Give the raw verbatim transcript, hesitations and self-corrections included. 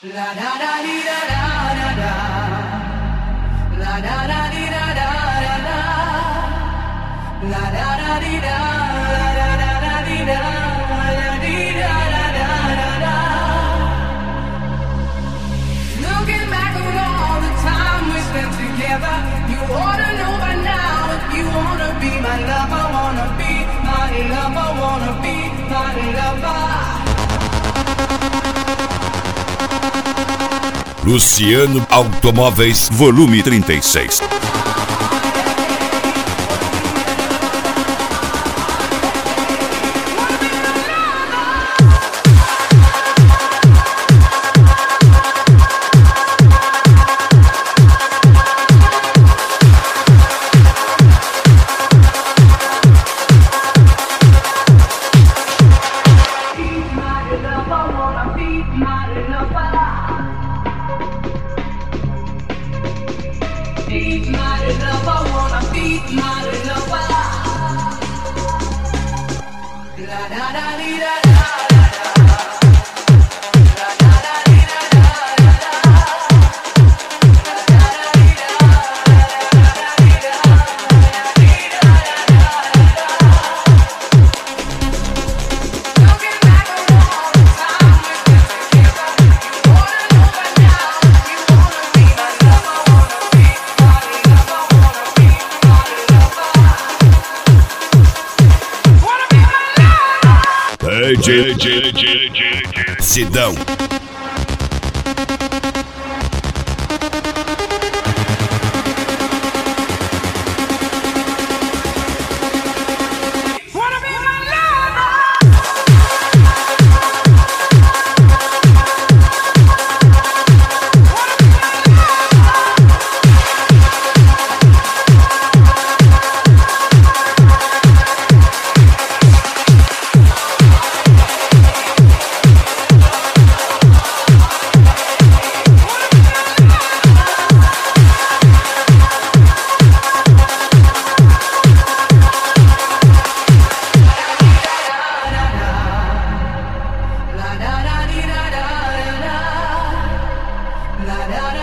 La da da di da da da da. La da da di da da da da. La da da di da la da da da di da la di da da da da da. Looking back on all the time we spent together, you ought to know by now if you wanna be my lover, wanna be my lover, wanna be my lover. Luciano Automóveis, volume trinta e seis. D J Sidão. La da da